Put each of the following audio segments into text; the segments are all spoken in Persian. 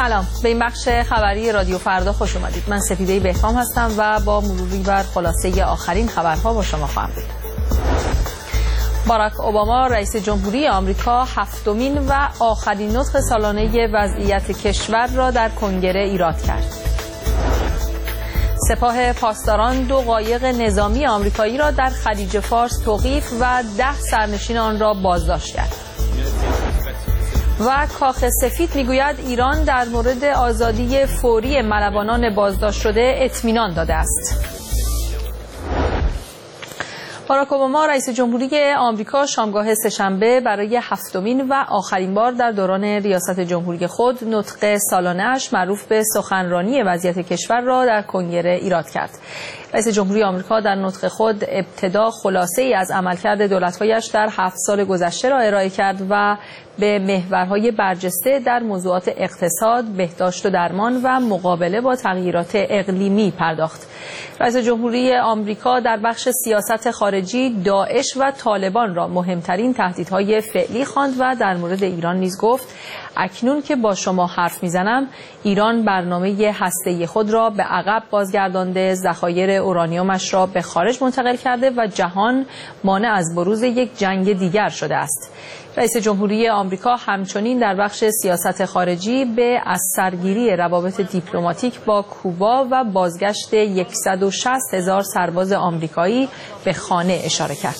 سلام، به این بخش خبری رادیو فردا خوش اومدید. من سپیده بهکام هستم و با مروری بر خلاصه آخرین خبرها با شما خواهم بود. باراک اوباما رئیس جمهوری آمریکا هفتمین و آخرین نطق سالانه وضعیت کشور را در کنگره ایراد کرد. سپاه پاسداران 2 قایق نظامی آمریکایی را در خلیج فارس توقیف و 10 سرنشین آن را بازداشت کرد. و کاخ سفید میگوید ایران در مورد آزادی فوری ملوانان بازداشت شده اطمینان داده است. باراک اوباما رئیس جمهوری آمریکا شامگاه سه‌شنبه برای هفتمین و آخرین بار در دوران ریاست جمهوری خود نطق سالانه‌اش معروف به سخنرانی وضعیت کشور را در کنگره ایراد کرد. رئیس جمهوری آمریکا در نطق خود ابتدا خلاصه‌ای از عملکرد دولت‌هایش در 7 سال گذشته را ارائه کرد و به محورهای برجسته در موضوعات اقتصاد، بهداشت و درمان و مقابله با تغییرات اقلیمی پرداخت. رئیس جمهوری آمریکا در بخش سیاست خارجی داعش و طالبان را مهمترین تهدیدهای فعلی خواند و در مورد ایران نیز گفت اکنون که با شما حرف میزنم ایران برنامه هسته‌ای خود را به عقب بازگردانده، ذخایر اورانیومش را به خارج منتقل کرده و جهان مانع از بروز یک جنگ دیگر شده است. رئیس جمهوری آمریکا همچنین در بخش سیاست خارجی به از سرگیری روابط دیپلماتیک با کوبا و بازگشت 160,000 سرباز آمریکایی به خانه اشاره کرد.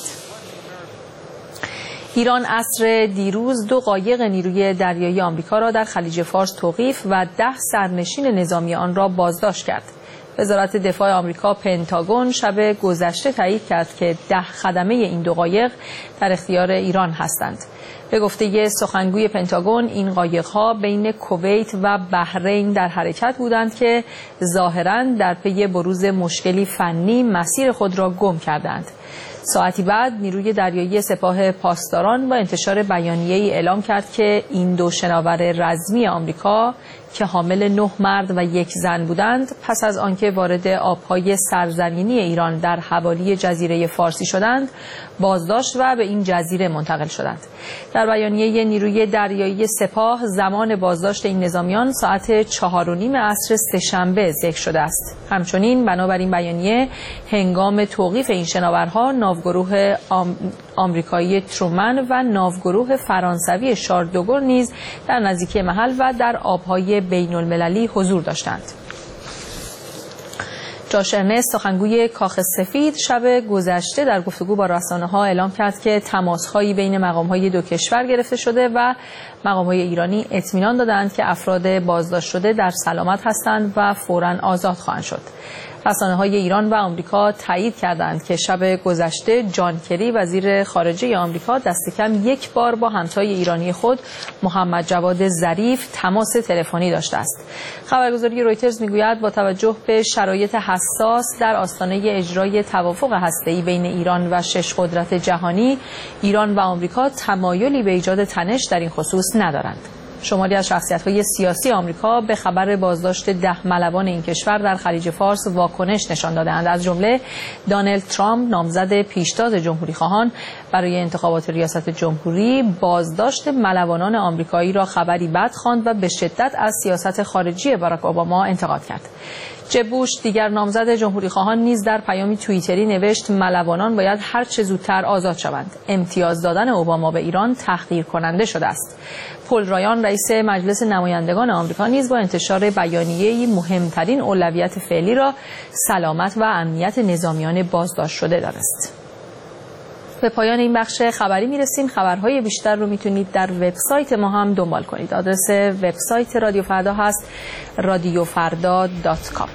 ایران عصر دیروز 2 قایق نیروی دریایی آمریکا را در خلیج فارس توقیف و 10 سرنشین نظامی آن را بازداشت کرد. وزارت دفاع آمریکا پنتاگون شب گذشته تایید کرد که 10 خدمه این 2 قایق در اختیار ایران هستند. به گفته سخنگوی پنتاگون این قایق‌ها بین کویت و بحرین در حرکت بودند که ظاهراً در پی بروز مشکلی فنی مسیر خود را گم کردند. ساعتی بعد نیروی دریایی سپاه پاسداران با انتشار بیانیه‌ای اعلام کرد که این 2 شناور رزمی آمریکا که حامل 9 مرد و 1 زن بودند پس از آنکه وارد آبهای سرزمینی ایران در حوالی جزیره فارسی شدند بازداشت و به این جزیره منتقل شدند. در بیانیه نیروی دریایی سپاه زمان بازداشت این نظامیان ساعت 4:30 عصر سه‌شنبه ذکر شده است. همچنین بنابراین بیانیه هنگام توقیف این شناورها ناوگروه آمریکایی ترومن و ناوگروه فرانسوی شارل دوگل نیز در نزدیکی محل و در آبهای بین المللی حضور داشتند. جاش ارنست سخنگوی کاخ سفید شب گذشته در گفتگو با رسانه‌ها اعلام کرد که تماس‌هایی بین مقام‌های 2 کشور گرفته شده و مقام‌های ایرانی اطمینان دادند که افراد بازداشت شده در سلامت هستند و فوراً آزاد خواهند شد. رسانه‌های ایران و آمریکا تایید کردند که شب گذشته جان کری وزیر خارجه آمریکا دست کم 1 بار با همتای ایرانی خود محمد جواد ظریف تماس تلفنی داشته است. خبرگزاری رویترز میگوید با توجه به شرایط حساس در آستانه اجرای توافق هسته‌ای بین ایران و 6 قدرت جهانی، ایران و آمریکا تمایلی به ایجاد تنش در این خصوص ندارند. شماری از شخصیت‌های سیاسی آمریکا به خبر بازداشت 10 ملوان این کشور در خلیج فارس واکنش نشان داده‌اند. از جمله دونالد ترامپ نامزد پیشتاز جمهوری‌خواهان برای انتخابات ریاست جمهوری بازداشت ملوانان آمریکایی را خبری بد خواند و به شدت از سیاست خارجی باراک اوباما انتقاد کرد. جب بوش دیگر نامزد جمهوری‌خواهان نیز در پیامی توییتری نوشت ملوانان باید هر چه زودتر آزاد شوند. امتیاز دادن اوباما به ایران تحقیر کننده شده است. پل رایان رئیس مجلس نمایندگان آمریکا نیز با انتشار بیانیه‌ای مهمترین اولویت فعلی را سلامت و امنیت نظامیان بازداشت شده دانست. به پایان این بخش خبری میرسیم. خبرهای بیشتر رو میتونید در وبسایت ما هم دنبال کنید. آدرس وبسایت رادیو فردا هست radiofarda.com.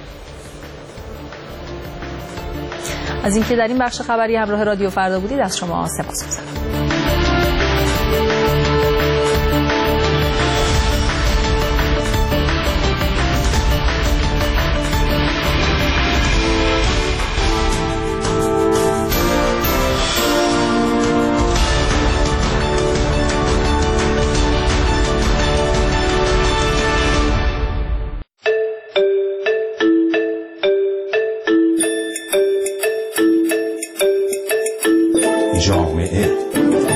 از اینکه در این بخش خبری همراه رادیو فردا بودید از شما سپاسگزارم. جامعه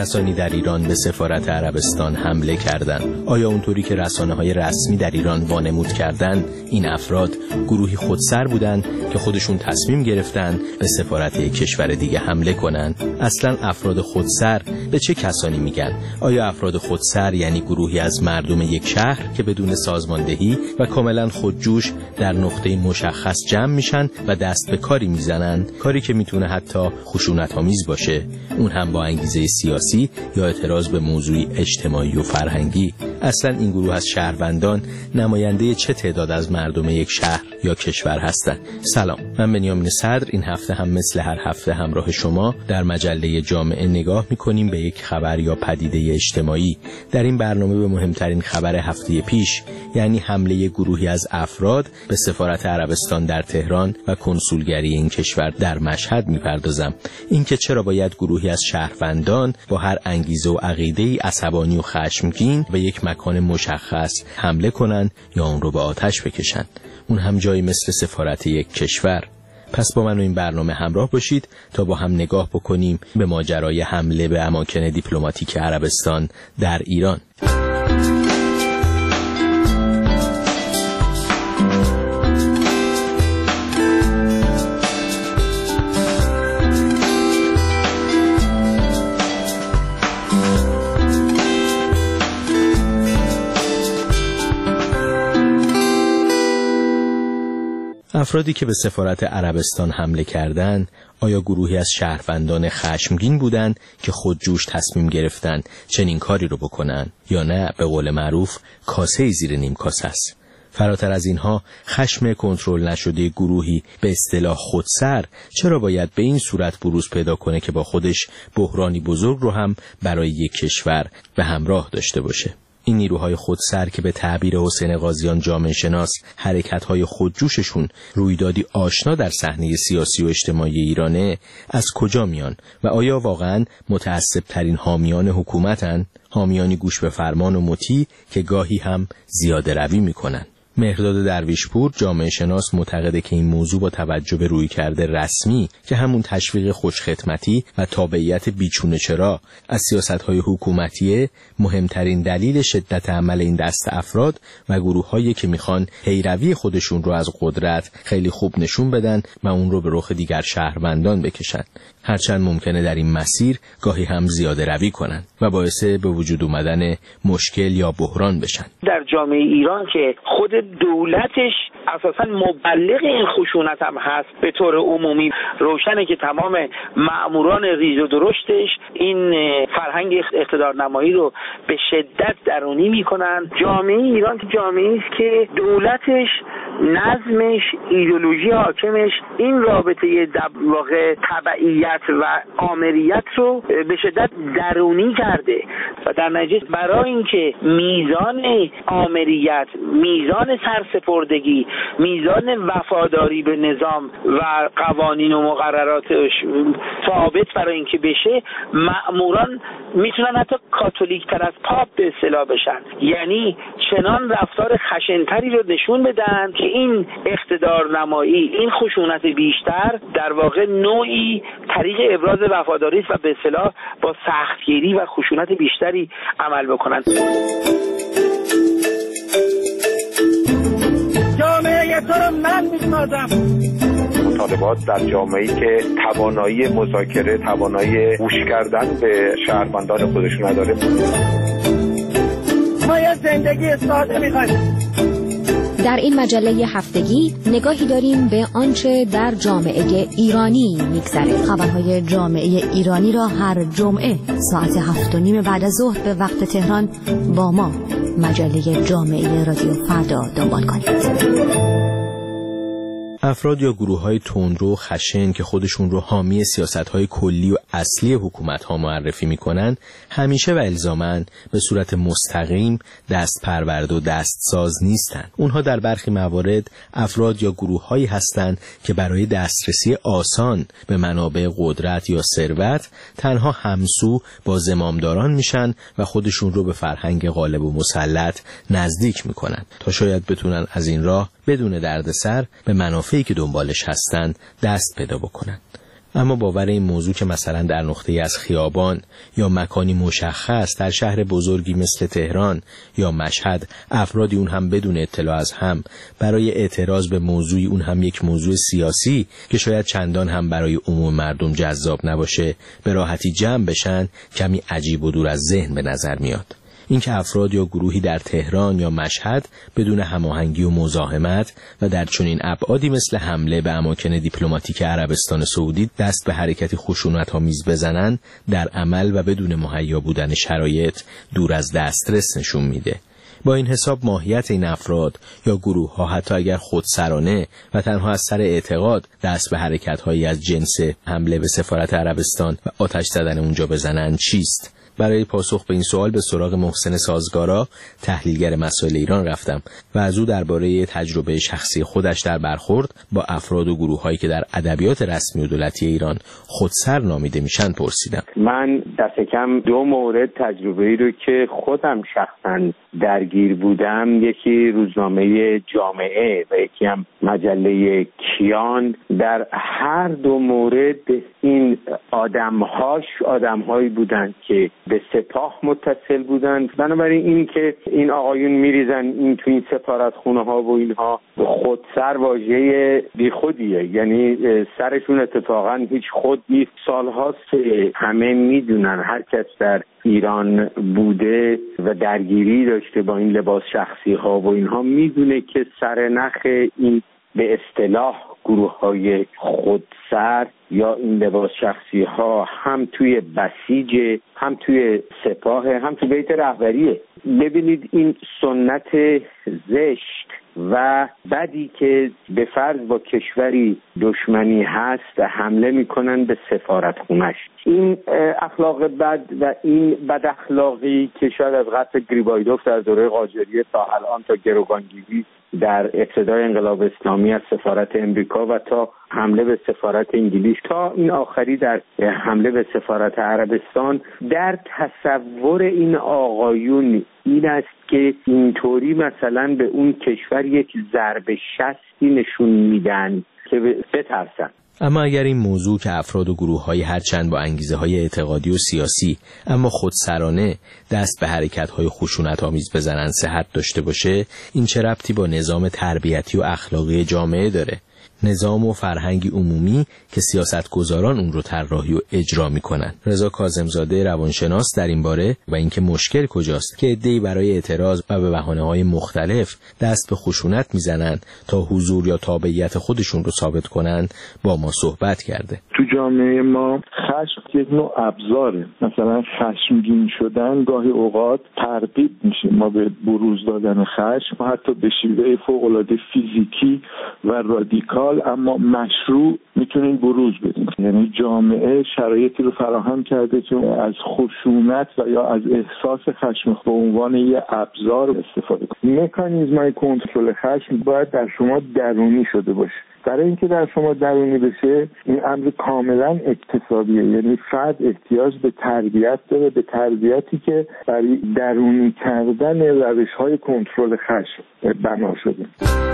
کسانی در ایران به سفارت عربستان حمله کردند؟ آیا اونطوری که رسانه‌های رسمی در ایران وانمود کردند این افراد گروهی خودسر بودند که خودشون تصمیم گرفتند به سفارت یک کشور دیگه حمله کنند؟ اصلا افراد خودسر به چه کسانی میگن؟ آیا افراد خودسر یعنی گروهی از مردم یک شهر که بدون سازماندهی و کاملا خودجوش در نقطه مشخص جمع میشن و دست به کاری میزنند، کاری که میتونه حتی خشونت‌آمیز باشه، اون هم با انگیزه سیاسی یا اعتراض به موضوعی اجتماعی و فرهنگی؟ اصلا این گروه از شهروندان نماینده چه تعداد از مردم یک شهر یا کشور هستند؟ سلام، من بنیامین صدر. این هفته هم مثل هر هفته همراه شما در مجله جامعه نگاه میکنیم به یک خبر یا پدیده اجتماعی. در این برنامه به مهمترین خبر هفته پیش، یعنی حمله گروهی از افراد به سفارت عربستان در تهران و کنسولگری این کشور در مشهد میپردازم. اینکه چرا باید گروهی از شهروندان با هر انگیزه و عقیده‌ای عصبانی و خشمگین به یک مکان مشخص حمله کنند یا اون رو به آتش بکشند، اون هم جایی مثل سفارت یک کشور. پس با من و این برنامه همراه باشید تا با هم نگاه بکنیم به ماجرای حمله به اماکن دیپلماتیک عربستان در ایران. افرادی که به سفارت عربستان حمله کردند، آیا گروهی از شهروندان خشمگین بودند که خودجوش تصمیم گرفتند چنین کاری رو بکنن، یا نه به قول معروف کاسه زیر نیم کاسه است؟ فراتر از اینها، خشم کنترل نشده گروهی به اصطلاح خودسر چرا باید به این صورت بروز پیدا کنه که با خودش بحرانی بزرگ رو هم برای یک کشور به همراه داشته باشه؟ این نیروهای خودسر که به تعبیر حسین قاضیان جامعه شناس حرکت‌های خودجوششون رویدادی آشنا در صحنه سیاسی و اجتماعی ایرانه، از کجا میان و آیا واقعاً متعصب‌ترین حامیان حکومتن؟ حامیانی گوش به فرمان و مطیع که گاهی هم زیاده روی میکنن. مهرداد درویشپور جامعه شناس معتقده که این موضوع با توجه به رویکرد رسمی که همون تشویق خوشخدمتی و تابعیت بیچونه چرا از سیاست‌های حکومتیه، مهمترین دلیل شدت عمل این دست افراد و گروه‌هایی که میخوان پیروی خودشون رو از قدرت خیلی خوب نشون بدن و اون رو به رخ دیگر شهروندان بکشن، هرچند ممکنه در این مسیر گاهی هم زیاده روی کنن و باعث به وجود اومدن مشکل یا بحران بشن. در جامعه ایران که خود دولتش اساساً مبلغ این خشونت هم هست، به طور عمومی روشنه که تمام مأموران ریز و درشتش این فرهنگ اقتدارنمایی رو به شدت درونی میکنن. جامعه ایران که جامعه است که دولتش، نظمش، ایدئولوژی حاکمش این رابطه در واقع تبعیت و آمریت رو به شدت درونی کرده و در نتیجه برای اینکه میزان آمریت، میزان سرسپردگی، میزان وفاداری به نظام و قوانین و مقرراتش ثابت برای اینکه بشه، مأموران میتونن حتی کاتولیک تر از پاپ به اصطلاح بشن، یعنی چنان رفتار خشنتری رو نشون بدن که این اقتدارنمایی، این خشونت بیشتر در واقع نوعی طریق ابراز وفاداری است و به اصطلاح با سختگیری و خشونت بیشتری عمل بکنن. جامعه تو رو من می‌سازم. مطالبات در جامعه‌ای که توانایی مذاکره، توانایی گوش کردن به شهروندان خودش نداره. ما یه زندگی ساده می‌خوایم. در این مجله هفتگی نگاهی داریم به آنچه در جامعه ایرانی می‌گذره. خبرهای جامعه ایرانی را هر جمعه ساعت 7:30 بعد از ظهر به وقت تهران با ما مجله جامعه رادیو فردا دنبال کنید. افراد یا گروه‌های تندرو خشن که خودشون رو حامی سیاست‌های کلی و اصلی حکومت‌ها معرفی می‌کنن، همیشه و الزاماً به صورت مستقیم دست پرورده و دستساز نیستن. اونها در برخی موارد افراد یا گروه‌هایی هستند که برای دسترسی آسان به منابع قدرت یا ثروت تنها همسو با زمامداران میشن و خودشون رو به فرهنگ غالب و مسلط نزدیک می‌کنن تا شاید بتونن از این راه بدون دردسر به منافعی که دنبالش هستند دست پیدا بکنن. اما باور این موضوع که مثلا در نقطه‌ای از خیابان یا مکانی مشخص در شهر بزرگی مثل تهران یا مشهد افرادی اون هم بدون اطلاع از هم برای اعتراض به موضوعی اون هم یک موضوع سیاسی که شاید چندان هم برای عموم مردم جذاب نباشه به راحتی جمع بشن کمی عجیب و دور از ذهن به نظر میاد. اینکه افراد یا گروهی در تهران یا مشهد بدون هماهنگی و مزاحمت و در چنین ابعادی مثل حمله به اماکن دیپلماتیک عربستان سعودی دست به حرکتی خشونت‌آمیز بزنن در عمل و بدون مهیا بودن شرایط دور از دسترس نشون میده. با این حساب ماهیت این افراد یا گروه ها حتی اگر خودسرانه و تنها از سر اعتقاد دست به حرکت هایی از جنس حمله به سفارت عربستان و آتش زدن اونجا بزنن چیست؟ برای پاسخ به این سوال به سراغ محسن سازگارا، تحلیلگر مسائل ایران رفتم و از او درباره تجربه شخصی خودش در برخورد با افراد و گروه‌هایی که در ادبیات رسمی و دولتی ایران خودسر نامیده میشن پرسیدم. من دست کم 2 مورد تجربه‌ای رو که خودم شخصا درگیر بودم، یکی روزنامه جامعه و یکی هم مجله کیان، در هر 2 مورد این آدم‌هایی بودند که به سپاه متصل بودند. بنابراین این که این آقایون میریزن این تو این سفارتخونه ها و اینها خودسر واژه بیخودیه، یعنی سرشون اتفاقا هیچ خود نیست. سالهاست که همه میدونن، هر کس در ایران بوده و درگیری داشته با این لباس شخصی ها و اینها میدونه که سرنخ این به اصطلاح گروه های خودسر یا این لباس شخصی ها هم توی بسیج، هم توی سپاه، هم توی بیت رهبریه. ببینید این سنت زشت و بدی که به فرض با کشوری دشمنی هست حمله میکنن به سفارت خونش، این اخلاق بد و این بد اخلاقی که شاید از قتل گریبایدوف در دوره قاجاریه تا الان، تا گروگانگیری در ابتدای انقلاب اسلامی از سفارت امریکا و تا حمله به سفارت انگلیس تا این آخری در حمله به سفارت عربستان، در تصور این آقایون این است که اینطوری مثلا به اون کشور یک ضربه شستی نشون میدن که بترسن. اما اگر این موضوع که افراد و گروه‌های هرچند با انگیزه‌های اعتقادی و سیاسی اما خودسرانه دست به حرکت‌های خشونت‌آمیز بزنن صحت داشته باشه، این چه ربطی با نظام تربیتی و اخلاقی جامعه داره؟ نظام و فرهنگی عمومی که سیاستگزاران اون رو طراحی و اجرا میکنن. رضا کاظم‌زاده روانشناس در این باره و اینکه مشکل کجاست که عده‌ای برای اعتراض و به بهانه‌های مختلف دست به خشونت میزنن تا حضور یا تابعیت خودشون رو ثابت کنن با ما صحبت کرده. تو جامعه ما خشم یک نوع ابزاره. مثلا خشمگین شدن گاهی اوقات ترغیب میشه ما به بروز دادن خشم، حتی به شیوه فوق‌العاده فیزیکی و رادیکال اما مشروع میتونین بروز بدین. یعنی جامعه شرایطی رو فراهم کرده که از خشونت و یا از احساس خشم به عنوان یه ابزار استفاده کنید. مکانیزم‌های کنترل خشم باید در شما درونی شده باشه. برای اینکه در شما درونی بشه این امر کاملا اکتسابیه، یعنی فرد احتیاج به تربیت داره، به تربیتی که برای درونی کردن روش‌های کنترل خشم بنا شده.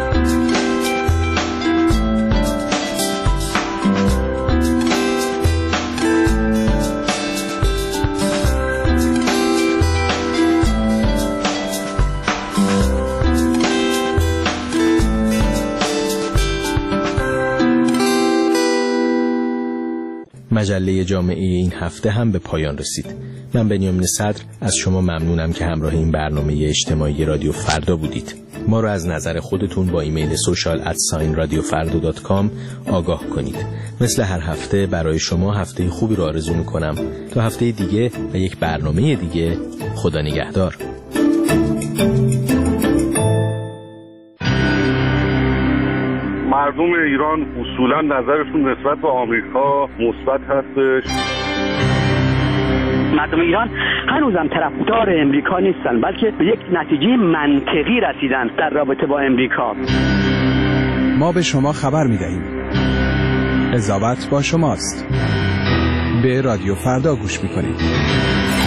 مجله جامعه این هفته هم به پایان رسید. من بنیامین صدر از شما ممنونم که همراه این برنامه اجتماعی رادیو فردا بودید. ما را از نظر خودتون با ایمیل social@radiofarda.com آگاه کنید. مثل هر هفته برای شما هفته خوبی رو آرزو میکنم. تا هفته دیگه و یک برنامه دیگه، خدا نگهدار. مردم ایران اصولا نظرشون نسبت به آمریکا مثبت هستش. مردم ایران هنوزم طرفدار امریکا نیستن، بلکه به یک نتیجه منطقی رسیدن در رابطه با امریکا. ما به شما خبر می‌دهیم. قضاوت با شماست. به رادیو فردا گوش می‌کنید.